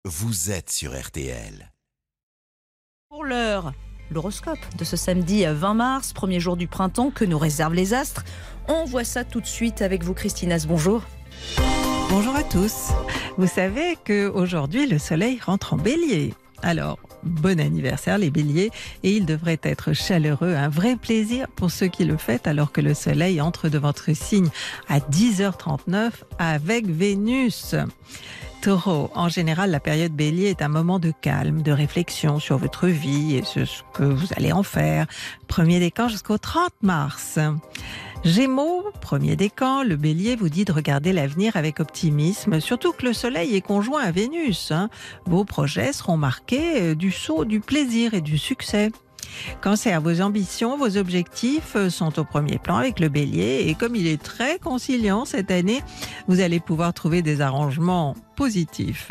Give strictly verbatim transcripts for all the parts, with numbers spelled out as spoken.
vous êtes sur R T L. Pour l'heure, l'horoscope de ce samedi vingt mars, premier jour du printemps, que nous réservent les astres. On voit ça tout de suite avec vous, Christina. Bonjour. Bonjour à tous. Vous savez qu'aujourd'hui, le soleil rentre en bélier. Alors, bon anniversaire les béliers, et il devrait être chaleureux, un vrai plaisir pour ceux qui le fêtent alors que le soleil entre de votre signe à dix heures trente-neuf avec Vénus. Taureau, en général, la période bélier est un moment de calme, de réflexion sur votre vie et sur ce que vous allez en faire. Premier décan jusqu'au trente mars. Gémeaux, premier décan, le bélier vous dit de regarder l'avenir avec optimisme, surtout que le soleil est conjoint à Vénus. Hein. Vos projets seront marqués du sceau du plaisir et du succès. Cancer, vos ambitions, vos objectifs sont au premier plan avec le bélier, et comme il est très conciliant cette année, vous allez pouvoir trouver des arrangements positifs.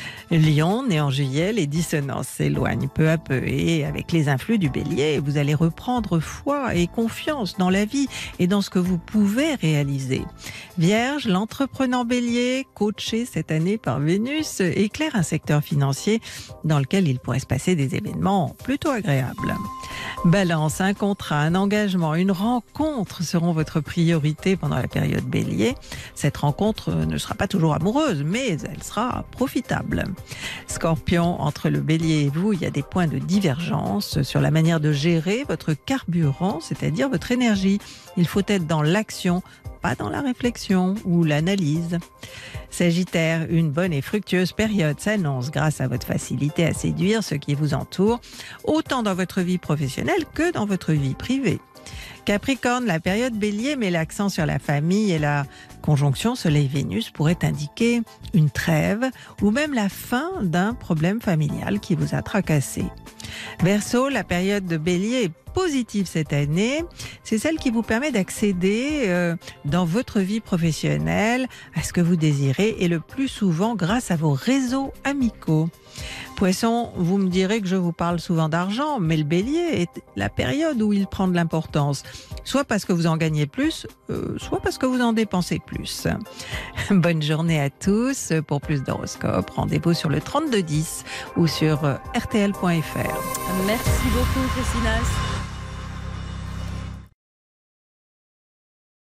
Lion, né en juillet, les dissonances s'éloignent peu à peu, et avec les influx du bélier, vous allez reprendre foi et confiance dans la vie et dans ce que vous pouvez réaliser. Vierge, l'entrepreneur bélier, coaché cette année par Vénus, éclaire un secteur financier dans lequel il pourrait se passer des événements plutôt agréables. Balance, un contrat, un engagement, une rencontre seront votre priorité pendant la période bélier. Cette rencontre ne sera pas toujours amoureuse, mais elle sera profitable. Scorpion, entre le bélier et vous, il y a des points de divergence sur la manière de gérer votre carburant, c'est-à-dire votre énergie. Il faut être dans l'action, pas dans la réflexion ou l'analyse. Sagittaire, une bonne et fructueuse période s'annonce grâce à votre facilité à séduire ceux qui vous entourent, autant dans votre vie professionnelle que dans votre vie privée. Capricorne, la période bélier met l'accent sur la famille, et la conjonction Soleil-Vénus pourrait indiquer une trêve ou même la fin d'un problème familial qui vous a tracassé. Verseau, la période de bélier est positive cette année. C'est celle qui vous permet d'accéder euh, dans votre vie professionnelle à ce que vous désirez, et le plus souvent grâce à vos réseaux amicaux. Poisson, vous me direz que je vous parle souvent d'argent, mais le bélier est la période où il prend de l'importance, soit parce que vous en gagnez plus, euh, soit parce que vous en dépensez plus. Bonne journée à tous. Pour plus d'horoscopes, rendez-vous sur le trente-deux dix ou sur r t l point f r. Merci beaucoup, Christina.